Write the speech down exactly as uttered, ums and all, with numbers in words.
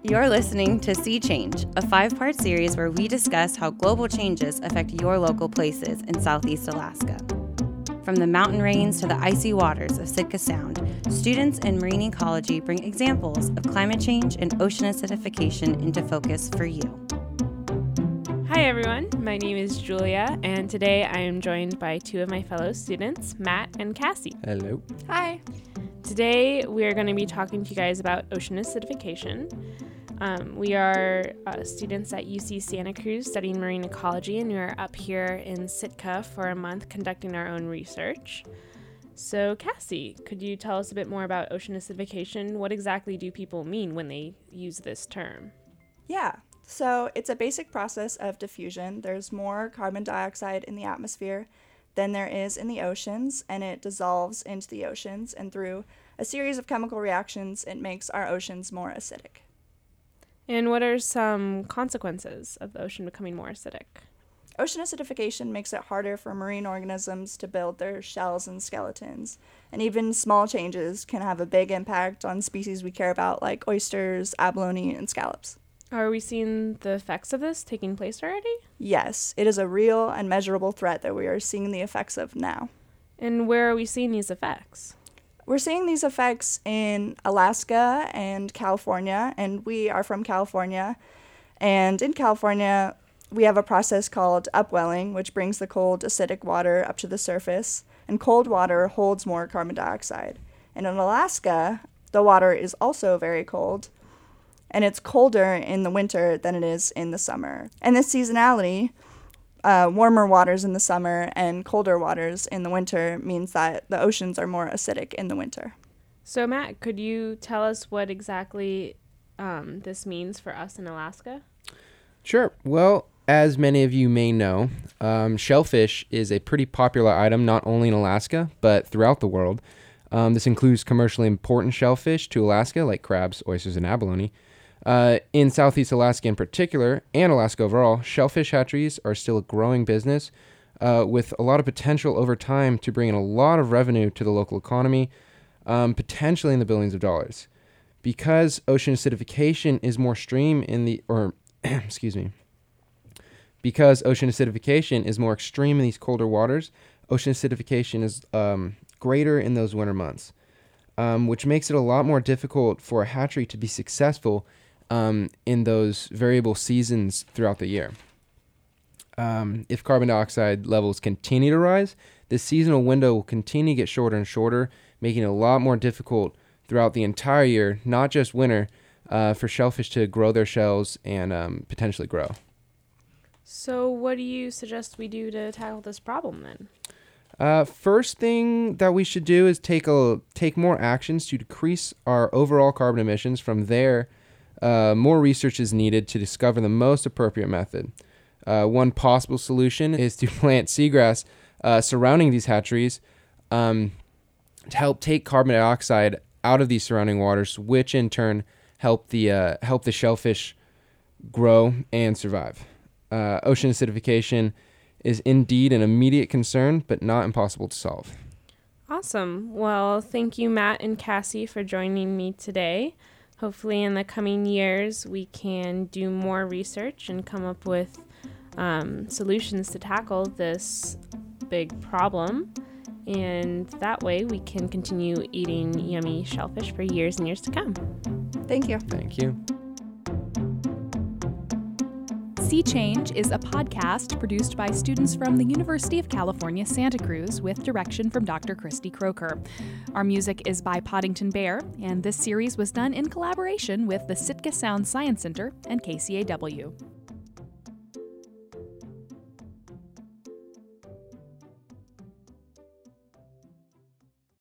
You're listening to Sea Change, a five-part series where we discuss how global changes affect your local places in Southeast Alaska. From the mountain range to the icy waters of Sitka Sound, students in marine ecology bring examples of climate change and ocean acidification into focus for you. Hi everyone, my name is Julia, and today I am joined by two of my fellow students, Matt and Cassie. Hello. Hi. Today we are going to be talking to you guys about ocean acidification. Um, we are uh, students at U C Santa Cruz studying marine ecology, and we are up here in Sitka for a month conducting our own research. So Cassie, could you tell us a bit more about ocean acidification? What exactly do people mean when they use this term? Yeah, so it's a basic process of diffusion. There's more carbon dioxide in the atmosphere than there is in the oceans, and it dissolves into the oceans, and through a series of chemical reactions, it makes our oceans more acidic. And what are some consequences of the ocean becoming more acidic? Ocean acidification makes it harder for marine organisms to build their shells and skeletons, and even small changes can have a big impact on species we care about like oysters, abalone, and scallops. Are we seeing the effects of this taking place already? Yes, it is a real and measurable threat that we are seeing the effects of now. And where are we seeing these effects? We're seeing these effects in Alaska and California, and we are from California. And in California, we have a process called upwelling, which brings the cold, acidic water up to the surface, and cold water holds more carbon dioxide. And in Alaska, the water is also very cold, and it's colder in the winter than it is in the summer. And this seasonality, uh, warmer waters in the summer and colder waters in the winter, means that the oceans are more acidic in the winter. So Matt, could you tell us what exactly um, this means for us in Alaska? Sure. Well, as many of you may know, um, shellfish is a pretty popular item not only in Alaska, but throughout the world. Um, this includes commercially important shellfish to Alaska, like crabs, oysters, and abalone. Uh, in Southeast Alaska in particular, and Alaska overall, shellfish hatcheries are still a growing business uh, with a lot of potential over time to bring in a lot of revenue to the local economy, um, potentially in the billions of dollars. Because ocean acidification is more extreme in the, or excuse me, because ocean acidification is more extreme in these colder waters, ocean acidification is um, greater in those winter months, um, which makes it a lot more difficult for a hatchery to be successful Um, in those variable seasons throughout the year. Um, if carbon dioxide levels continue to rise, this seasonal window will continue to get shorter and shorter, making it a lot more difficult throughout the entire year, not just winter, uh, for shellfish to grow their shells and um, potentially grow. So what do you suggest we do to tackle this problem then? Uh, first thing that we should do is take a take more actions to decrease our overall carbon emissions. From there, Uh, more research is needed to discover the most appropriate method. Uh, one possible solution is to plant seagrass uh, surrounding these hatcheries um, to help take carbon dioxide out of these surrounding waters, which in turn help the uh, help the shellfish grow and survive. Uh, ocean acidification is indeed an immediate concern, but not impossible to solve. Awesome. Well, thank you, Matt and Cassie, for joining me today. Hopefully in the coming years, we can do more research and come up with um, solutions to tackle this big problem. And that way we can continue eating yummy shellfish for years and years to come. Thank you. Thank you. Sea Change is a podcast produced by students from the University of California, Santa Cruz, with direction from Doctor Christy Croker. Our music is by Poddington Bear, and this series was done in collaboration with the Sitka Sound Science Center and K C A W.